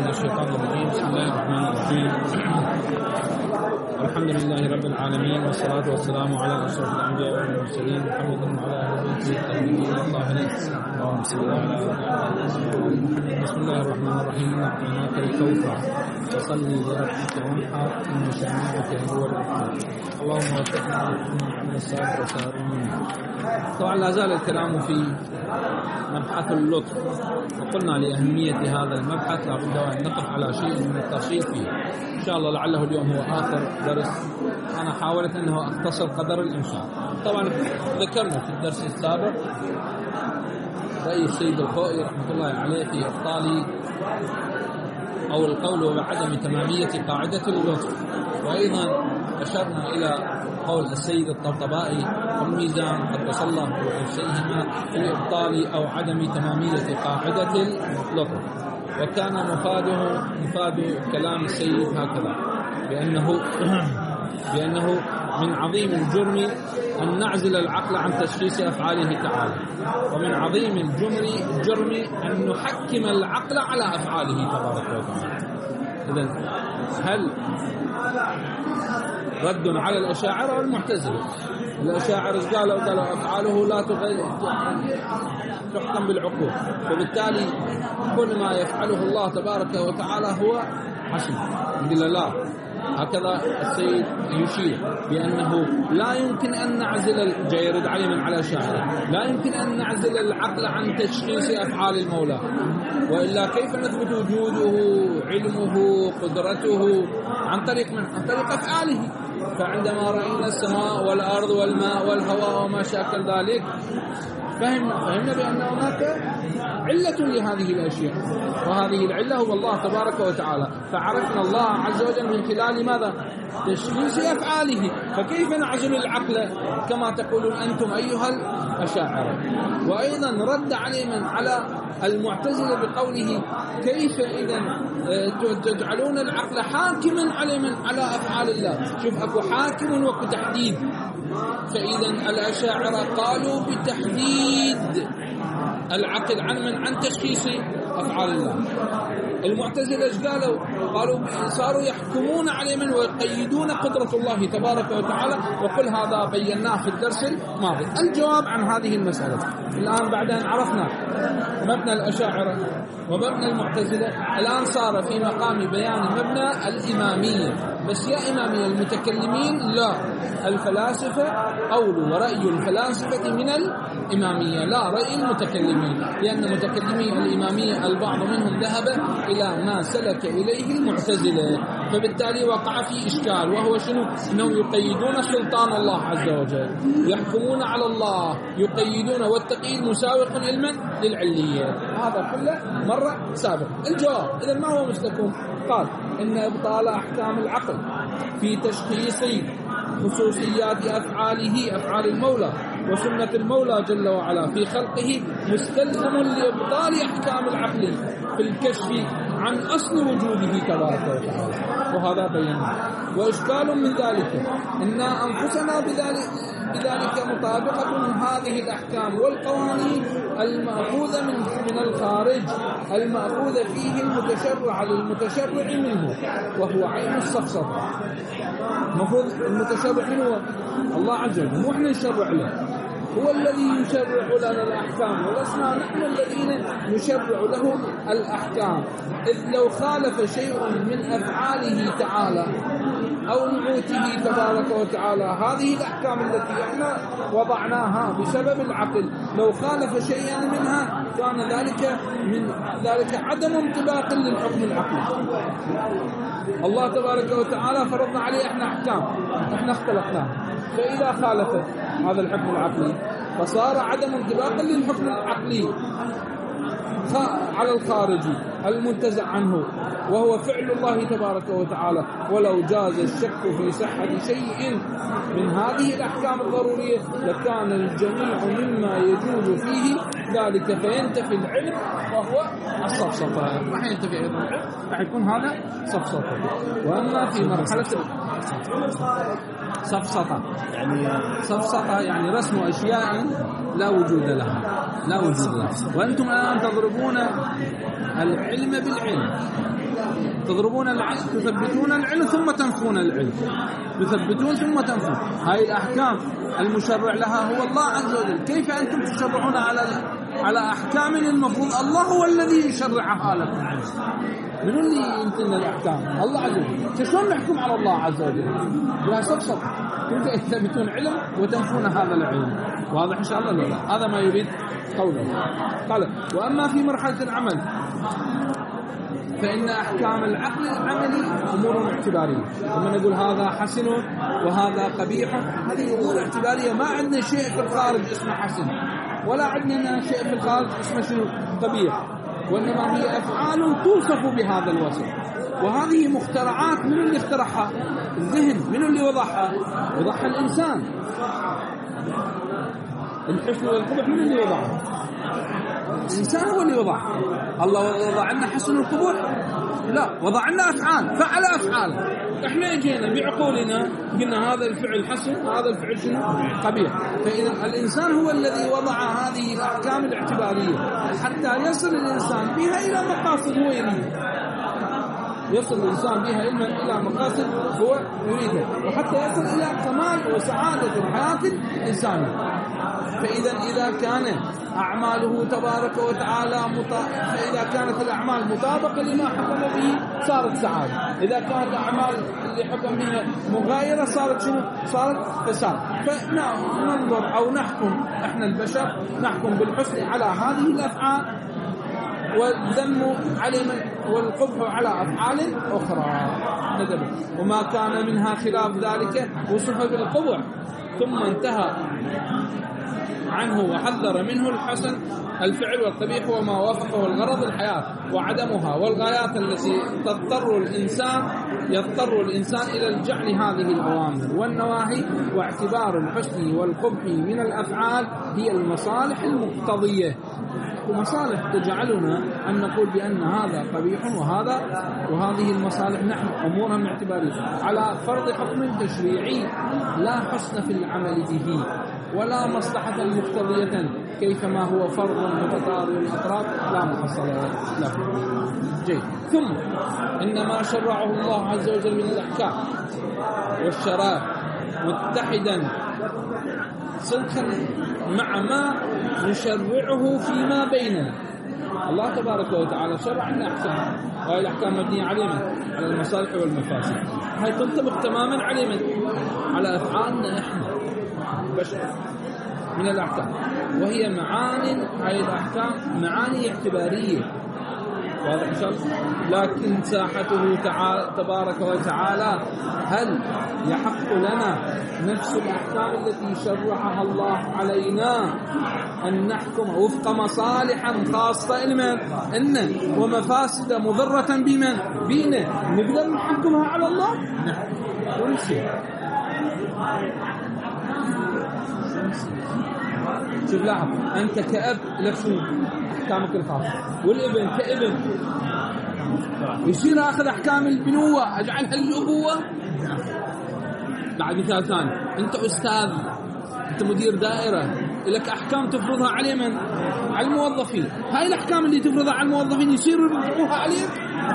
الشيطان الرجيم. بسم الله الرحمن الرحيم. الحمد لله رب العالمين، والصلاة والسلام على أشرف الأنبياء والمرسلين محمد وعلى آله الطيبين الطاهرين. اللهم صل على محمد. بسم الله الرحمن الرحيم. أعطيناك الكوثر فصل لربك وانحر إن شانئك هو الأبتر. اللهم وفقنا من الصالح وسائرين. طبعا لا زال الكلام في مبحث اللطف، وقلنا لأهمية هذا المبحث لابد أن نقف على شيء من التفصيل فيه إن شاء الله. لعله اليوم هو آخر درس. أنا حاولت أنه أختصر قدر الإمكان. طبعا ذكرنا في الدرس السابق رأي السيد الخوئي رحمة الله عليه في إبطال أو القول بعدم تمامية قاعدة اللطف، وأيضا أشرنا إلى قول السيد الطبطبائي والميزان قدس الله وعرشيهما في إبطال أو عدم تمامية قاعدة اللطف. وكان مفاد كلام السيد هكذا، بأنه من عظيم الجرم أن نعزل العقل عن تشخيص أفعاله تعالى، ومن عظيم الجرم أن نحكم العقل على أفعاله تبارك وتعالى. إذن هل رد على الأشاعرة والمعتزلة؟ الأشاعرة قالوا أفعاله لا تحكم بالعقول، وبالتالي كل ما يفعله الله تبارك وتعالى هو حسن. قال لا، هكذا السيد يشير بأنه لا يمكن أن نعزل يرد عليه من على شاعره، لا يمكن أن نعزل العقل عن تشخيص أفعال المولى، وإلا كيف نثبت وجوده علمه قدرته عن طريق أفعاله؟ فعندما رأينا السماء والأرض والماء والهواء وما شاكل ذلك فهمنا بأن هناك علة لهذه الأشياء، وهذه العلة هو الله تبارك وتعالى. فعرفنا الله عز وجل من خلال ماذا؟ تشخيص أفعاله. فكيف نعزل العقل كما تقولون أنتم أيها الأشاعرة؟ وأيضا رد على المعتزلة بقوله كيف إذن تجعلون العقل حاكما على أفعال الله؟ شوف، أكو حاكم وأكو تحديد. فإذا الأشاعرة قالوا بتحديد العقل عن تشخيص أفعال الله. المعتزلة ايش قالوا صاروا يحكمون على من ويقيدون قدرة الله تبارك وتعالى، وكل هذا بيناه في الدرس الماضي. الجواب عن هذه المسألة الآن بعد أن عرفنا مبنى الأشاعرة ومبنى المعتزلة، الآن صار في مقام بيان مبنى الإمامية. بس يا إمامية المتكلمين لا، الفلاسفة أولوا، ورأي الفلاسفة من الإمامية لا رأي المتكلمين، لأن متكلمي الإمامية البعض منهم ذهب إلى ما سلك إليه المعتزلة، فبالتالي وقع في إشكال، وهو شنو؟ أنهم يقيدون سلطان الله عز وجل، يحكمون على الله، يقيدون والتقييد مساوق علما للعلية. هذا كله مرة سابق. الجواب إذا ما هو مسلكون؟ قال إن إبطال أحكام العقل في تشخيص خصوصيات أفعال المولى وسنة المولى جل وعلا في خلقه مستلزم لإبطال أحكام العقل في الكشف عن أصل وجوده تبارك وتعالى، وهذا بيناه. وإشكال من ذلك إن أنفسنا بذلك مطابقة هذه الأحكام والقوانين المأخوذة من الخارج، المأخوذ فيه المتشرع للمتشرع منه، وهو عين السفسطة. المفروض المتشرع منه الله عز وجل، مو احنا نشرع له، هو الذي يشرع لنا الأحكام، ولسنا نحن الذين نشرع له الأحكام. إذ لو خالف شيء من أفعاله تعالى أو نعوته تبارك وتعالى هذه الأحكام التي احنا وضعناها بسبب العقل، لو خالف شيئا منها كان ذلك عدم انطباق للحكم العقلي. الله تبارك وتعالى فرضنا عليه احنا أحكام، احنا اختلقناها، فإذا خالفت هذا الحكم العقلي فصار عدم انطباق للحكم العقلي على الخارجي المنتزع عنه، وهو فعل الله تبارك وتعالى. ولو جاز الشك في صحة شيء من هذه الأحكام الضرورية لكان الجميع مما يجوز فيه ذلك، فينتفي العلم وهو السفسطة. راح ينتفي أيضا العلم، راح يكون هذا سفسطة. وأما في مرحلة سفسطة يعني رسم أشياء لا وجود لها، وأنتم الآن تضربون العلم بالعلم، تضربون العلم، تثبتون العلم ثم تنفون العلم، تثبتون ثم تنفون. هاي الأحكام المشرع لها هو الله عز وجل. كيف أنتم تشرعون على أحكام المفروض الله هو الذي يشرعها لكم؟ من اللي يمكن الأحكام؟ الله عز وجل. شلون نحكم على الله عز وجل؟ بلا صفصف تثبتون علم وتنفون هذا العلم. واضح إن شاء الله؟ لا، هذا ما يريد قوله. قال: وأما في مرحلة العمل فإن أحكام العقل العملي أمور اعتبارية. لما نقول هذا حسن وهذا قبيح، هذه أمور اعتبارية. ما عندنا شيء في الخارج اسمه حسن، ولا عندنا شيء في الخارج اسمه شنو؟ قبيح. وإنما هي أفعال توصف بهذا الوصف. وهذه مخترعات. من اللي اخترعها؟ الذهن. من اللي وضعها؟ وضعها الإنسان. الحسن والقبح من اللي وضعها؟ الإنسان هو اللي وضعها. الله وضع لنا حسن والقبح؟ لا، وضع لنا أفعال، فعل أفعال. احنا اجينا بعقولنا قلنا هذا الفعل حسن وهذا الفعل شنو؟ قبيح. فإذا الإنسان هو الذي وضع هذه الأحكام الاعتبارية حتى يصل الإنسان بها إلى مقاصد هو يريد. يصل الإنسان بها إلى مقاصد هو يريدها، وحتى يصل إلى كمال وسعادة الحياة الإنسانية. فإذا كان أعماله تبارك وتعالى فإذا كانت الأعمال مطابقة لما حكم به صارت سعادة. إذا كانت الأعمال اللي حكم بها مغايرة صارت شنو؟ صارت فساد. فننظر أو نحكم، إحنا البشر نحكم بالحسن على هذه الأفعال، والذم والقبح على أفعال أخرى ندب. وما كان منها خلاف ذلك وصف بالقبح ثم انتهى عنه وحذر منه الحسن الفعل والقبيح وما وافقه الغرض الحياة وعدمها والغايات التي يضطر الإنسان إلى الجعل هذه الأوامر والنواهي. واعتبار الحسن والقبح من الأفعال هي المصالح المقتضية، ومصالح تجعلنا أن نقول بأن هذا قبيح وهذه المصالح نحن أمورها اعتبارية على فرض حكم تشريعي لا حسن في العمل به ولا مصلحة مقتضية، كيفما هو فرض متطابق الأطراف لا محصل له. جيد. ثم إنما شرعه الله عز وجل من الأحكام والشرائع متحدا صدقا مع ما نشرعه فيما بيننا. الله تبارك وتعالى شرع لنا أحكام، وهي الأحكام مبنية على المصالح والمفاسد. هاي تنطبق تماما على أفعالنا إحنا بشر من الأحكام، وهي معاني. هاي الأحكام معاني اعتبارية، واضح إن شاء الله. لكن ساحته تبارك وتعالى هل يحق لنا نفس الأحكام التي شرعها الله علينا أن نحكم وفق مصالح خاصة إن ومفاسد مضرة بينا نقدر نحكمها على الله؟ نعم. كل شيء. شوف لاحظ، أنت كأب لك شنو أحكامك الخاصة، والابن كابن يصير أخذ أحكام البنوة أجعلها الأبوة. بعد مثال ثاني، أنت أستاذ، أنت مدير دائرة، لك أحكام تفرضها على من؟ على الموظفين. هاي الأحكام اللي تفرضها على الموظفين يصيروا يطبقوها عليك،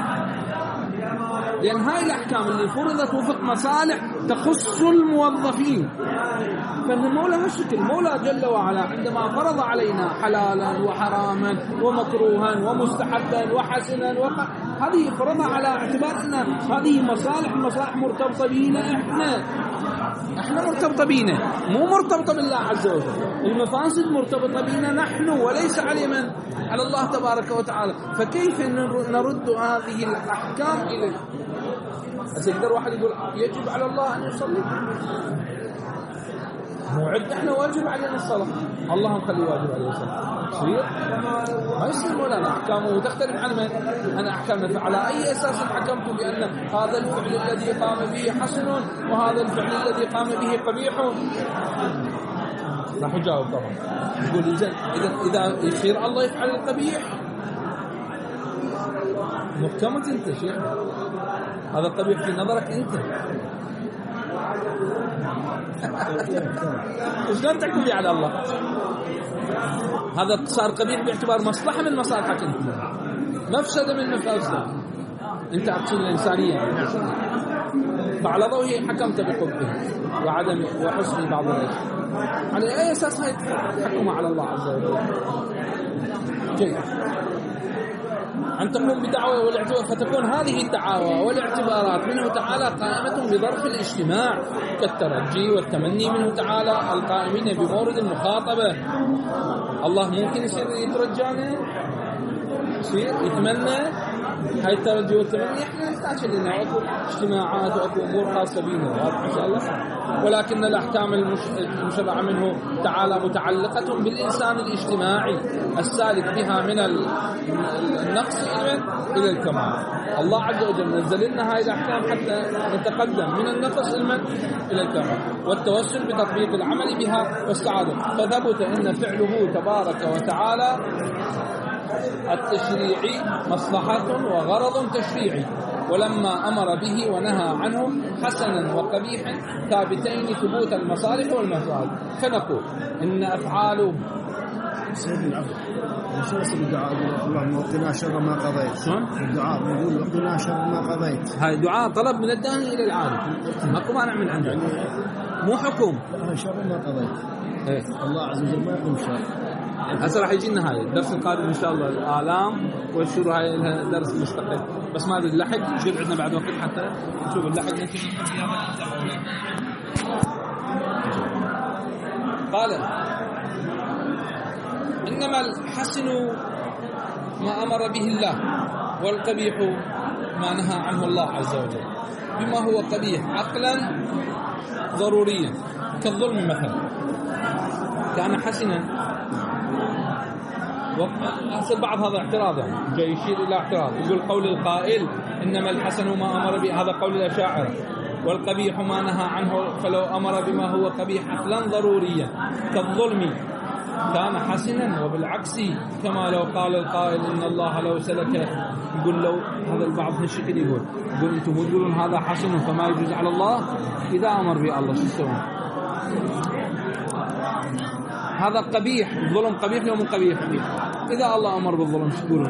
لأن هاي الأحكام اللي فرضت وفق مصالح تخص الموظفين. فالمولى هالشكل، المولى جل وعلا عندما فرض علينا حلالا وحراما ومكروها ومستحبا وحسنا هذه فرضها على اعتبار أن هذه مصالح مرتبطة بينا. احنا مرتبطة بينا، مو مرتبطة بالله عز وجل. المفاسد مرتبطة بينا نحن وليس على الله تبارك وتعالى. فكيف نرد هذه الأحكام إليه؟ يقدر واحد يقول يجب على الله أن يصلي، موعد احنا واجب علينا الصلاة، الله نخلي واجب عليه الصلاة. يصير ما يصير ولا لا. أحكامه تختلف عن من؟ أنا أحكامنا على أي أساس حكمت بأن هذا الفعل الذي قام به حسن وهذا الفعل الذي قام به قبيح؟ راح يجاوب طبعا يقول إذا يصير الله يفعل القبيح محكمة أنت شيخ، هذا قبيح في نظرك أنت. شلون تحكم به على الله؟ هذا صار قبيح باعتبار مصلحة من مصالحك أنت، مفسدة من مفاسدك. أنت أقصد الإنسانية فعلى ضوءه حكمت بقبه وعدم وحسن بعض الأشياء. على أي أساس هاي تحكم على الله عز وجل؟ جيد. أن تقوم بدعوة والاعتبار، فتكون هذه الدعاوى والاعتبارات منه تعالى قائمة بظرف الاجتماع كالترجي والتمني منه تعالى القائمين بمورد المخاطبة. الله ممكن يصير يترجانا، يصير يتمنى. هاي الترجي والتمني احنا نحتاج لنا اكو اجتماعات واكو امور خاصه بنا واضح ان شاء الله. ولكن الاحكام المشرعه منه تعالى متعلقه بالانسان الاجتماعي السالك بها من النقص الى الكمال. الله عز وجل نزل لنا هاي الاحكام حتى نتقدم من النقص الى الكمال والتوسل بتطبيق العمل بها والسعاده. فثبت ان فعله تبارك وتعالى التشريعي مصلحة وغرض تشريعي، ولما أمر به ونهى عنه حسنا وقبيحا ثابتين ثبوت المصالح والمفاسد. فنقول إن أفعاله سيد العبد شو اسم الدعاء؟ اللهم وقنا شر ما قضيت. الدعاء يقول وقنا شر ما قضيت. هاي دعاء طلب من الداعي إلى العارف، ماكو مانع من عنده، مو حكم. شر ما قضيت. الله عز وجل ما يقوم شر. هسه راح يجي لنا هاي الدرس القادم ان شاء الله الآلام والشر، هاي لها درس مستقل. بس ما ادري اللحق شو عندنا بعد وقت حتى نشوف اللحق ممكن قال انما الحسن ما امر به الله والقبيح ما نهى عنه الله عز وجل بما هو قبيح عقلا ضروريا كالظلم مثلا كان حسنا. وأحسن بعض هذا اعتراض، يعني جاي يشير إلى اعتراض، يقول قول القائل إنما الحسن ما أمر به، هذا قول الأشاعرة، والقبيح ما نهى عنه، فلو أمر بما هو قبيح عقلا ضروريا كالظلم كان حسنا. وبالعكس كما لو قال القائل إن الله لو سلك، يقول لو هذا البعض هالشكل يقول أنتم تقولون هذا حسن فما يجوز على الله، إذا أمر به الله شو يسوون؟ هذا قبيح، الظلم قبيح لو من قبيح. إذا الله أمر بالظلم شو تقولون؟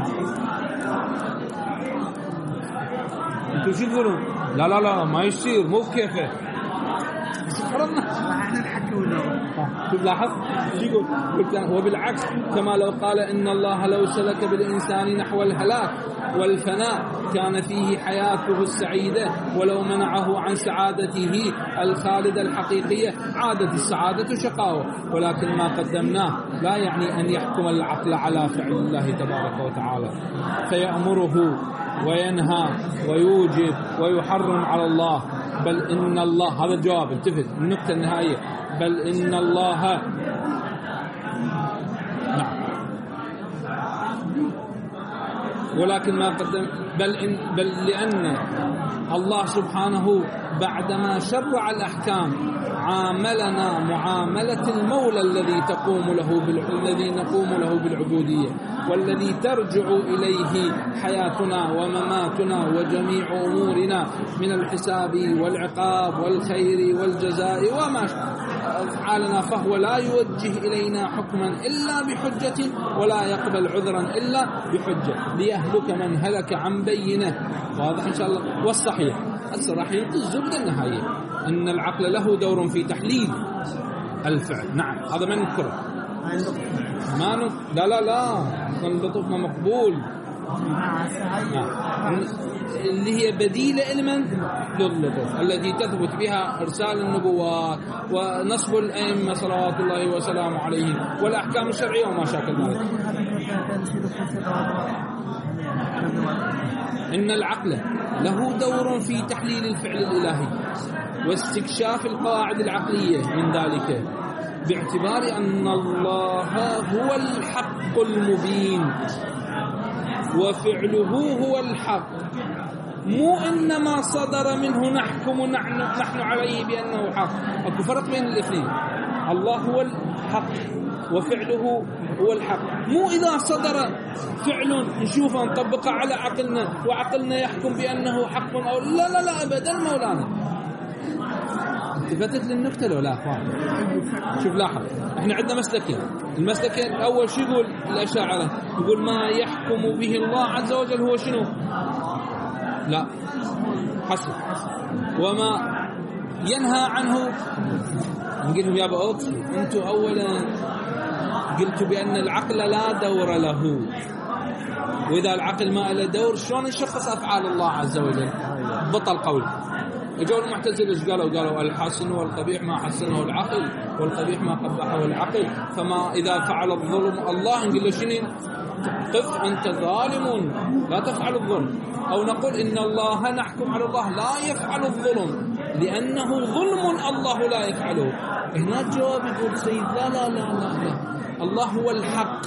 أنتوا شو تقولون؟ لا لا لا ما يصير، مو بكيفه. فرضنا احنا نحكي ولا شوف لاحظ شو يقول؟ وبالعكس كما لو قال إن الله لو سلك بالإنسان نحو الهلاك والفناء كان فيه حياته السعيدة، ولو منعه عن سعادته الخالدة الحقيقية عادت السعادة شقاوة. ولكن ما قدمناه لا يعني أن يحكم العقل على فعل الله تبارك وتعالى فيأمره وينهى ويوجب ويحرم على الله، بل إن الله، هذا الجواب التفت النقطة النهائية، بل إن الله ولكن ما قدم بل لأن الله سبحانه بعدما شرع الأحكام عاملنا معاملة المولى الذي نقوم له بالعبودية، والذي ترجع إليه حياتنا ومماتنا وجميع أمورنا من الحساب والعقاب والخير والجزاء وما أفعالنا. فهو لا يوجه إلينا حكما إلا بحجة ولا يقبل عذرا إلا بحجة ليهلك من هلك عن بينه. واضح إن شاء الله. والصحيح راح ينتج الزبدة النهائية أن العقل له دور في تحليل الفعل. نعم هذا ما نذكره، ما لا اللطف ما مقبول، اللي هي بديلة لمن للطف التي تثبت بها إرسال النبوات ونصب الأئمة صلوات الله وسلامه عليهم والأحكام الشرعية وما شاكل ذلك. إن العقل له دور في تحليل الفعل الإلهي واستكشاف القواعد العقلية من ذلك، باعتبار أن الله هو الحق المبين وفعله هو الحق، مو إنما صدر منه نحكم نحن عليه بأنه حق. أكو فرق بين الاثنين. الله هو الحق وفعله هو الحق، مو إذا صدر فعل نشوفه نطبقه على عقلنا وعقلنا يحكم بأنه حق أو لا أبدا مولانا. التفتت للنكتة لو لا أخوان؟ شوف لاحظ احنا عندنا مسلكين. المسلكين الأول شو يقول الأشاعرة؟ يقول ما يحكم به الله عز وجل هو شنو؟ لا حسن. وما ينهى عنه نقول لهم يا بأوت أنتم أولا قلتوا بأن العقل لا دور له، وإذا العقل ما له دور شلون نشخص أفعال الله عز وجل؟ بطل قول. اجوا المعتزلة ايش قالوا الحسن والقبيح ما حسنه العقل والقبيح ما قبحه العقل، فما إذا فعل الظلم الله نقول له شنو؟ قف أنت ظالم لا تفعل الظلم. أو نقول إن الله نحكم على الله لا يفعل الظلم لأنه ظلم الله لا يفعله. هنا جواب يقول سيد لا لا لا لا, لا. الله هو الحق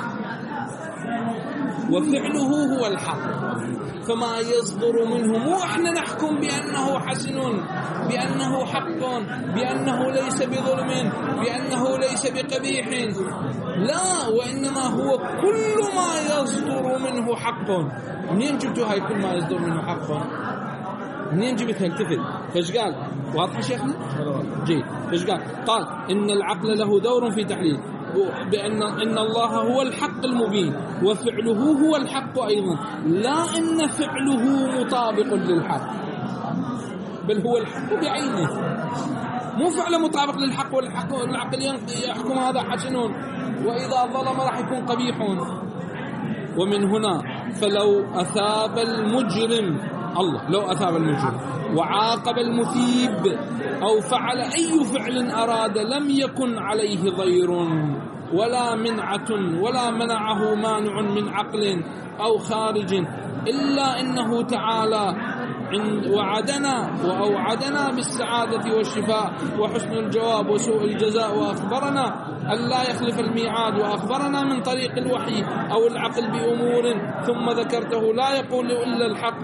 وفعله هو الحق، فما يصدر منه مو احنا نحكم بأنه حسن بأنه حق بأنه ليس بظلم بأنه ليس بقبيح، لا، وإنما هو كل ما يصدر منه حق. منين جبتوا هاي كل ما يصدر منه حق؟ منين جبتها الكفل؟ فايش قال؟ واضح شيخنا؟ جيد. فايش قال إن العقل له دور في تحليل بأن الله هو الحق المبين وفعله هو الحق أيضا، لا إن فعله مطابق للحق، بل هو الحق بعينه، مو فعله مطابق للحق والعقل يحكم هذا حسن وإذا ظلم راح يكون قبيح. ومن هنا فلو أثاب المجرم الله لو أثاب المجرم وعاقب المثيب أو فعل أي فعل أراد لم يكن عليه ضير ولا منعة ولا منعه مانع من عقل أو خارج، إلا إنه تعالى وعدنا وأوعدنا بالسعادة والشفاء وحسن الجواب وسوء الجزاء، وأخبرنا أن لا يخلف الميعاد، وأخبرنا من طريق الوحي أو العقل بأمور ثم ذكرته لا يقول إلا الحق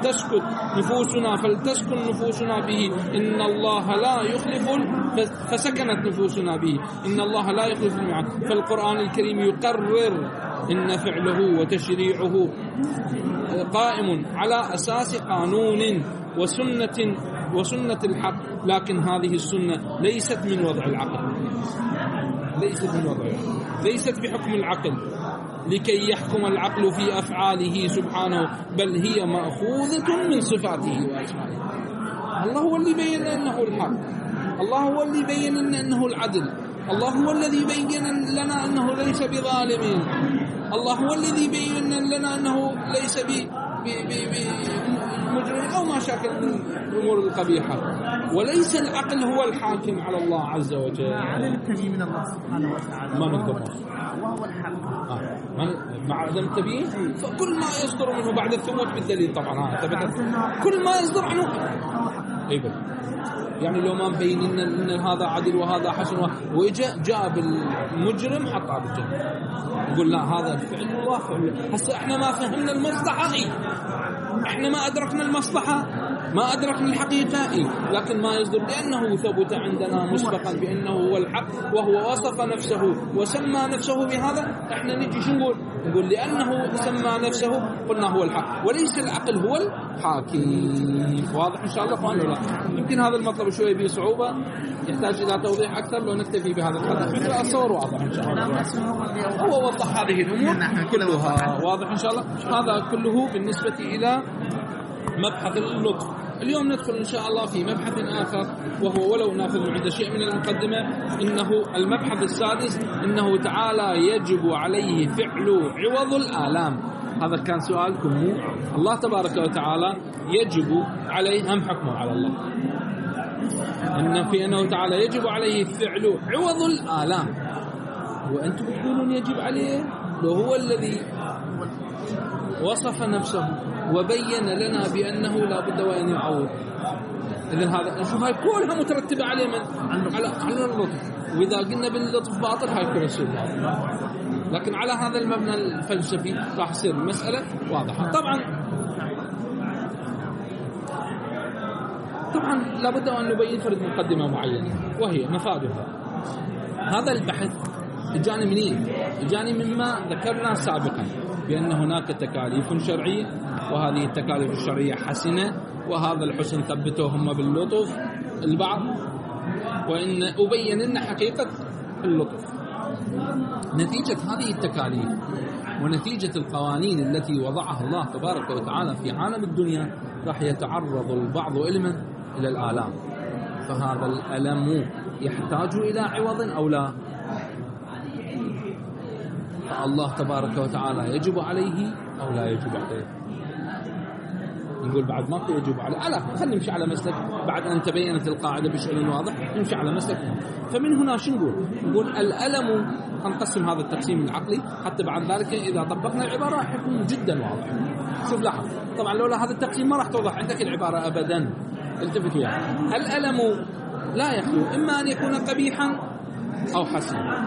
فلتسكن نفوسنا به إن الله لا يخلف، فسكنت نفوسنا به إن الله لا يخلف الميعاد. فالقرآن الكريم يقرر إن فعله وتشريعه قائم على أساس قانون وسنة الحق، لكن هذه السنة ليست من وضع العقل، ليست بحكم العقل لكي يحكم العقل في أفعاله سبحانه، بل هي مأخوذة من صفاته وأسمائه. الله هو اللي بين أنه الحق، الله هو اللي بين أنه العدل، الله هو الذي بين لنا أنه ليس بظالم، الله هو الذي بين لنا أنه ليس بمجرم أو ما شاكل من الأمور القبيحة، وليس العقل هو الحاكم على الله عز وجل. على التبيين من الله سبحانه وتعالى ما نقدر وهو الحق مع عدم التبيين، فكل ما يصدر منه بعد الثبوت بالدليل طبعا كل ما يصدر عنه أيضا. يعني لو ما مبين إن هذا عدل وهذا حسن جاء بالمجرم حطه بالجنة، يقول لا هذا فعل الله فعل. هسه احنا ما فهمنا المصلحة، احنا ما أدركنا المصلحة، ما أدركنا الحقيقة، لكن ما يصدر لأنه ثبت عندنا مسبقا بأنه هو الحق، وهو وصف نفسه وسمى نفسه بهذا. احنا نجي شو نقول لأنه سمى نفسه قلنا هو الحق، وليس العقل هو الحاكم. واضح إن شاء الله ولا لا؟ يمكن هذا المطلب شوي به صعوبة، يحتاج إلى توضيح أكثر. لو نكتفي بهذا القدر فكرة الصور واضح إن شاء الله. هو وضح هذه الأمور كلها واضح إن شاء الله. هذا كله بالنسبة إلى مبحث اللطف. اليوم ندخل إن شاء الله في مبحث آخر، وهو ولو نأخذ من عند شيء من المقدمة، إنه المبحث السادس، إنه تعالى يجب عليه فعل عوض الآلام. هذا كان سؤالكم. الله تبارك وتعالى يجب عليه أم حكمه على الله؟ أنه تعالى يجب عليه فعل عوض الآلام، وأنتم تقولون يجب عليه لو هو الذي وصف نفسه وبين لنا بأنه لا بد وأن يعوض. إذن هذا نشوف هاي كلها مترتبة عليه على اللطف، وإذا قلنا باللطف باطل هاي كل شيء باطل. لكن على هذا المبنى الفلسفي راح تصير المسألة واضحة. طبعا لابد أن نبين فرد مقدمة معينة، وهي مفادها. هذا البحث جاني منين؟ جاني مما ذكرنا سابقا بأن هناك تكاليف شرعية، وهذه التكاليف الشرعية حسنة، وهذا الحسن ثبته هم باللطف البعض، وإن أبين لنا حقيقة اللطف. نتيجة هذه التكاليف ونتيجة القوانين التي وضعها الله تبارك وتعالى في عالم الدنيا راح يتعرض البعض إلى الآلام، فهذا الألم يحتاج إلى عوض أو لا؟ فالله تبارك وتعالى يجب عليه أو لا يجب عليه؟ نقول بعد ما يجب عليه، خلينا نمشي على مسلك بعد أن تبينت القاعدة بشكل واضح، نمشي على مسلك. فمن هنا شو نقول الألم، نقسم هذا التقسيم العقلي حتى بعد ذلك إذا طبقنا العبارة راح يكون جدا واضح. شوف لاحظ، طبعا لولا هذا التقسيم ما راح توضح عندك العبارة أبدا. التفتوا يعني الألم لا يخلو إما أن يكون قبيحا أو حسنا.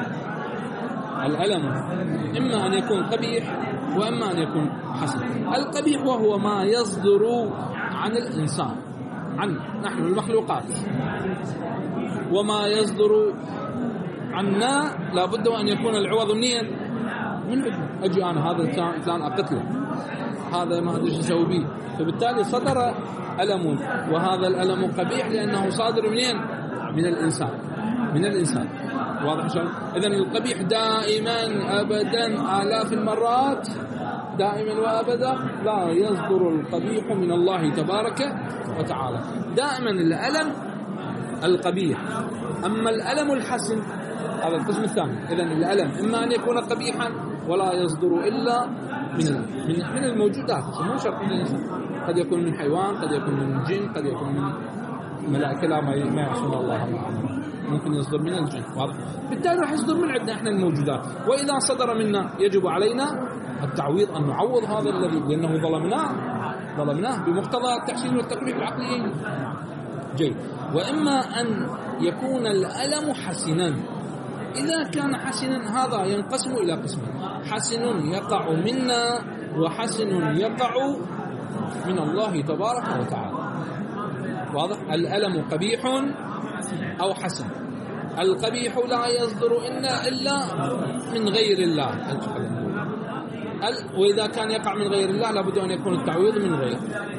الألم إما أن يكون قبيح وإما أن يكون حسن. القبيح وهو ما يصدر عن الإنسان، عن نحن المخلوقات، وما يصدر عنا لابد أن يكون العوض منين؟ من أجي أنا هذا الإنسان أقتله، هذا ما أدري شو أسوي به، فبالتالي صدر ألم، وهذا الألم قبيح لأنه صادر منين؟ من الإنسان. واضح إن شاء الله؟ إذن القبيح دائما أبدا آلاف المرات دائما وأبدا لا يصدر القبيح من الله تبارك وتعالى، دائما الألم القبيح. أما الألم الحسن هذا القسم الثاني. إذن الألم إما أن يكون قبيحا ولا يصدر إلا من الموجودات، مو شرط من الإنسان، قد يكون من حيوان، قد يكون من جن، قد يكون من ملائكة لا ما يعصون الله، ممكن يصدر من الجن. واضح؟ بالتالي راح يصدر من عندنا احنا الموجودات، وإذا صدر منا يجب علينا التعويض، أن نعوض هذا الذي لأنه ظلمناه بمقتضى التحسين والتقبيح العقليين. جيد. وإما أن يكون الألم حسنا. إذا كان حسنا هذا ينقسم إلى قسمين: حسن يقع منا وحسن يقع من الله تبارك وتعالى. واضح؟ الألم قبيح أو حسن. القبيح لا يصدر إلا من غير الله، وإذا كان يقع من غير الله لابد أن يكون التعويض من غير.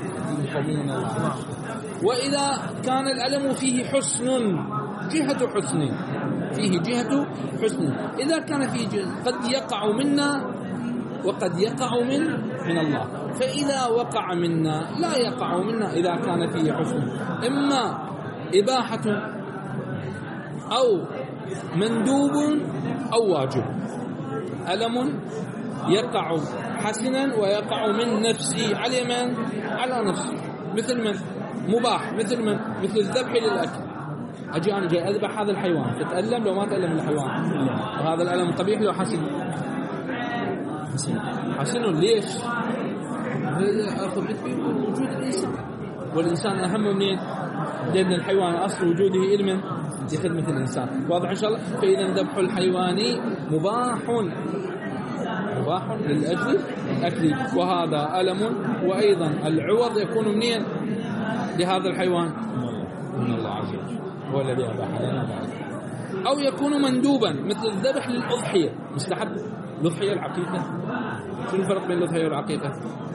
وإذا كان الألم فيه حسن، جهة حسن، فيه جهة حسن، إذا كان فيه قد يقع منا وقد يقع من الله. فإذا وقع منا لا يقع منا إذا كان فيه حسن، إما إباحة أو مندوب أو واجب. ألم يقع حسنا ويقع من نفسي على من؟ على نفسي. مثل من؟ مباح. مثل الذبح للأكل. أنا جاي أذبح هذا الحيوان، تتألم لو ما تألم الحيوان، وهذا الألم قبيح لو حسن. ليش؟ أخذت به وجود الإنسان، والإنسان أهم منين؟ لأن الحيوان أصل وجوده علما لخدمة الإنسان. واضح إن شاء الله؟ فإذا ذبح الحيوان مباح للأجل الأكل، وهذا ألم. وأيضا العوض يكون منين لهذا الحيوان؟ من الله عز وجل، هو الذي أباح لنا ذلك. أو يكون مندوبا مثل الذبح للأضحية، مستحب. الأضحية العقيقة، شو الفرق بين الأضحية والعقيقة؟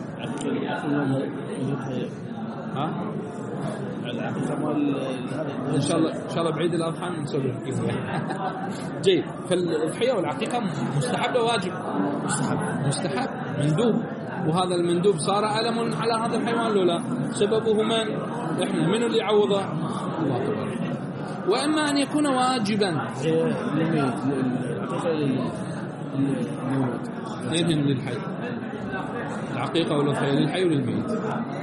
إن شاء الله بعيد الأضحى نسوي جيد. فالأضحية والعقيقة مستحب أو واجب؟ مستحب مندوب، وهذا المندوب صار ألم على هذا الحيوان لولا سببه من اللي يعوضه؟ الله تبارك. وإما أن يكون واجبا ايذن للحي، العقيقة والأضحية للحي وللميت.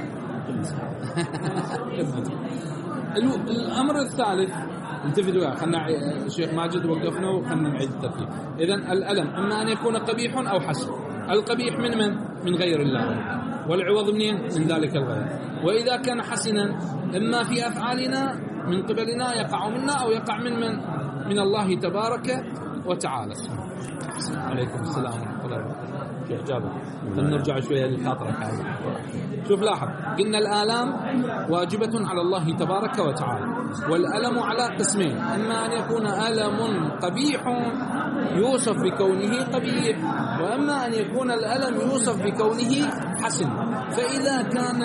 الأمر الثالث، انتبهوا، خلنا الشيخ ماجد وقفنا وخلنا نعيد الترتيب. إذن الألم إما أن يكون قبيح أو حسن. القبيح من غير الله، والعوض من ذلك الغير. وإذا كان حسنا إما في أفعالنا من قبلنا يقع منا أو يقع من الله تبارك وتعالى. عليكم السلام ورحمة الله وبركاته. إجابة. فنرجع شوية للخاطرة هذه. شوف لاحظ، قلنا الآلام واجبة على الله تبارك وتعالى، والألم على قسمين: إما أن يكون ألم قبيح يوصف بكونه قبيح، وإما أن يكون الألم يوصف بكونه حسن. فإذا كان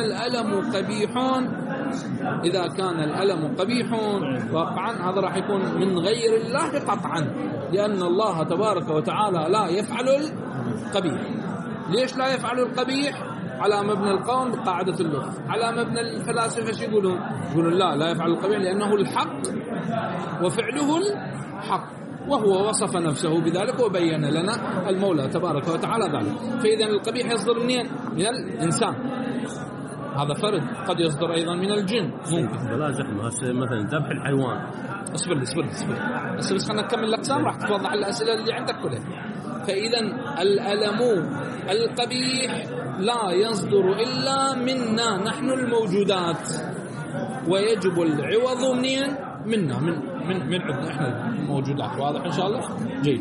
الألم قبيح واقعا، هذا راح يكون من غير الله قطعا، لأن الله تبارك وتعالى لا يفعل قبيح. ليش لا يفعل القبيح؟ على مبنى القوم قاعدة اللغة. على مبنى الفلاسفة شو يقولون؟ يقولون لا يفعل القبيح لأنه الحق وفعله الحق، وهو وصف نفسه بذلك وبين لنا المولى تبارك وتعالى ذلك. فإذا القبيح يصدر منين؟ من الإنسان، هذا فرد. قد يصدر أيضا من الجن ممكن. ولا زحمة مثلا ذبح الحيوان. اصبر بس خلنا نكمل الأقسام راح توضح الأسئلة اللي عندك كلها. فإذا الألم القبيح لا يصدر إلا منا نحن الموجودات، ويجب العوض منين؟ منا من عندنا احنا الموجودات. واضح إن شاء الله؟ جيد.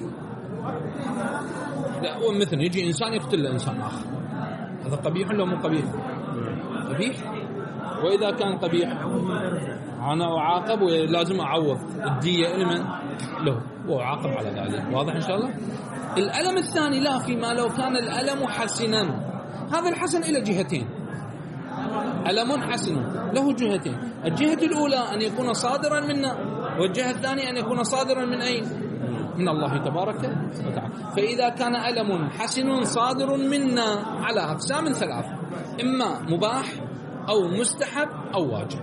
لا مثلا يجي إنسان يقتل إنسان آخر، هذا قبيح ولا مو قبيح؟ قبيح. وإذا كان قبيح أنا أعاقب ولازم أعوض الدية لمن له وأعاقب على ذلك. واضح إن شاء الله؟ الألم الثاني لا، فيما لو كان الألم حسنا. هذا الحسن إلى جهتين، ألم حسن له جهتين. الجهة الأولى أن يكون صادرا منا، والجهة الثانية أن يكون صادرا من أين؟ من الله تبارك وتعالى. فإذا كان ألم حسن صادر منا على أقسام ثلاث: إما مباح أو مستحب أو واجب.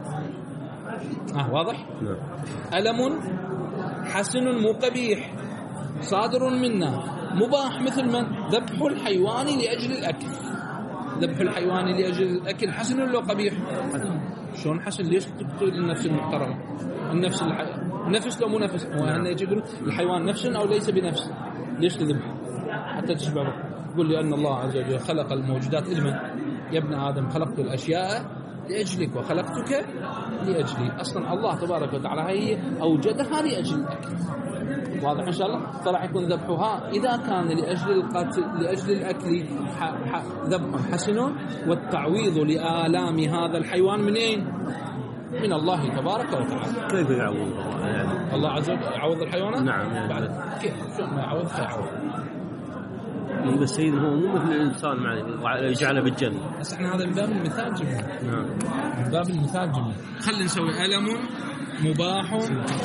واضح؟ ألم حسن مو قبيح صادر منا، مباح مثل من؟ ذبح الحيوان لأجل الأكل. ذبح الحيوان لأجل الأكل حسن ولا قبيح؟ شلون حسن؟ ليش تقتل النفس المحترمة؟ النفس نفس لو مو نفس؟ وأنا يقول الحيوان نفس أو ليس بنفس؟ ليش تذبح حتى تشبعه؟ يقول لي أن الله عز وجل خلق الموجودات إلما. يا ابن آدم خلقت الأشياء لأجلك وخلقتك لأجلي. أصلا الله تبارك وتعالى هي أوجدها لأجل الأكل. واضح إن شاء الله؟ فراح يكون ذبحها إذا كان لأجل القتل لأجل الأكل ذبح حسن، والتعويض لآلام هذا الحيوان منين؟ من الله تبارك وتعالى. كيف يعوض يعني؟ الله عز وجل يعوض الحيوانات؟ نعم. بعد كيف؟ شو ما يعوض فيعوض. بس السيد هو مو مثل الإنسان يعني يجعله بالجنة. بس احنا هذا من باب المثال جميل. نعم. من باب المثال جميل. خلينا نسوي ألم مباح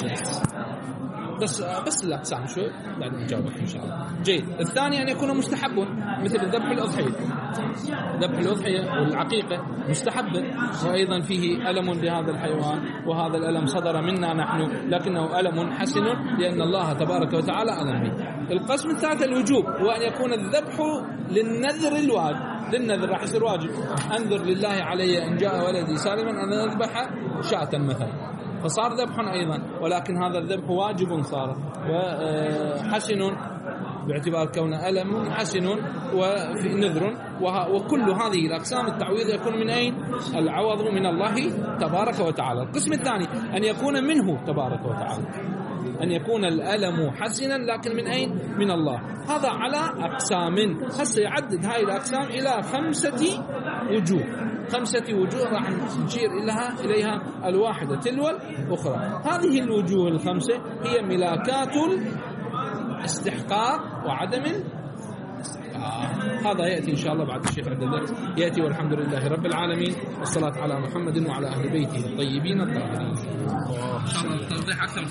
بس الأقسام شوي بعد نجاوبك إن شاء الله. جيد. الثاني أن يكون مستحب مثل ذبح الأضحية. ذبح الأضحية والعقيقة مستحب، وأيضا فيه ألم لهذا الحيوان، وهذا الألم صدر منا نحن لكنه ألم حسن لأن الله تبارك وتعالى ألم به. القسم الثالث الوجوب، هو أن يكون الذبح للنذر الواجب. للنذر راح يصير واجب. أنذر لله علي إن جاء ولدي سالما أن أذبح شاة مثلا، فصار ذبح أيضا، ولكن هذا الذبح واجب صار وحسن باعتبار كونه ألم حسن وفي نذر. وكل هذه الأقسام التعويض يكون من أين؟ العوض من الله تبارك وتعالى. القسم الثاني أن يكون منه تبارك وتعالى، أن يكون الألم حسنا لكن من أين؟ من الله. هذا على أقسام. هسه يعدد هاي الأقسام إلى 5 وجوه. 5 وجوه راح نشير إليها الواحدة تلو الأخرى. هذه الوجوه ال5 هي ملاكات الاستحقاق وعدم هذا يأتي إن شاء الله بعد الشيخ عبد الله يأتي. والحمد لله رب العالمين، والصلاة على محمد وعلى أهل بيته الطيبين الطاهرين.